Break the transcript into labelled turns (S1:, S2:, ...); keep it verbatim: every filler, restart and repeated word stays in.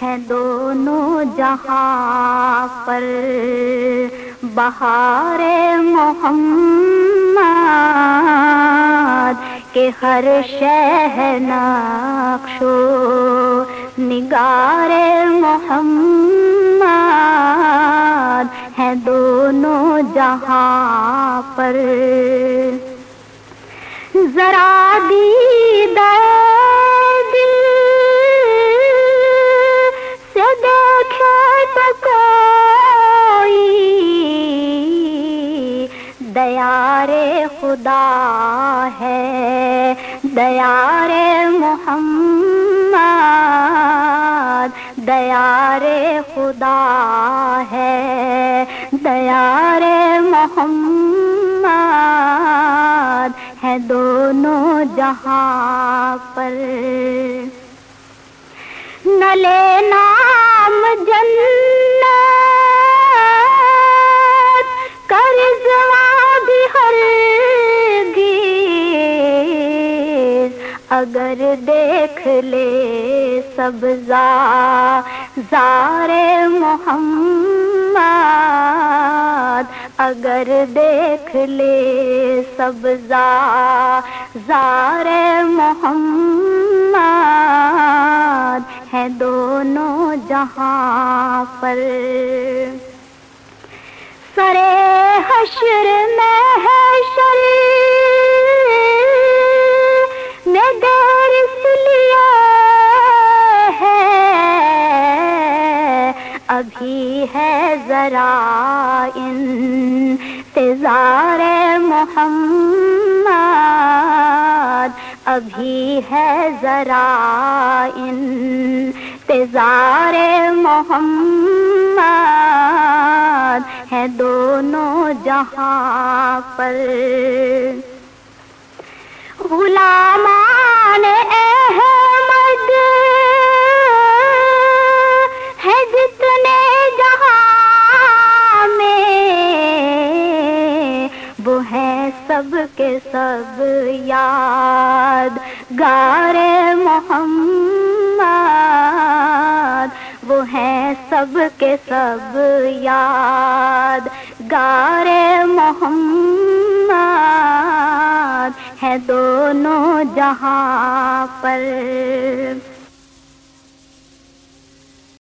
S1: ہیں دونوں جہاں پر بہار محمد کہ ہر شہ نقش و نگار محمد ہیں دونوں جہاں پر ذرا دیدہ دل سے دیکھے تو کوئی دیار خدا ہے دیار محمد دیار خدا ہے دیار محمد ہے دونوں جہاں پر نہ لے نام جنت کا رضوان بھی ہرگز اگر دیکھ لے سبزار محمد اگر دیکھ لے سبزار محمد ہے دونوں جہاں پر سرے حشر میں حشر میں دیر اس لیے ہے ابھی ہے ذرا انتظار محمد ابھی ہے ذرا انتظار محمد ہے دونوں جہاں پر غلامان احمد ہے جتنے جہاں میں وہ ہیں سب کے سب یادگار محمد وہ ہیں سب کے سب یادگار محمد ہے دونوں جہاں پر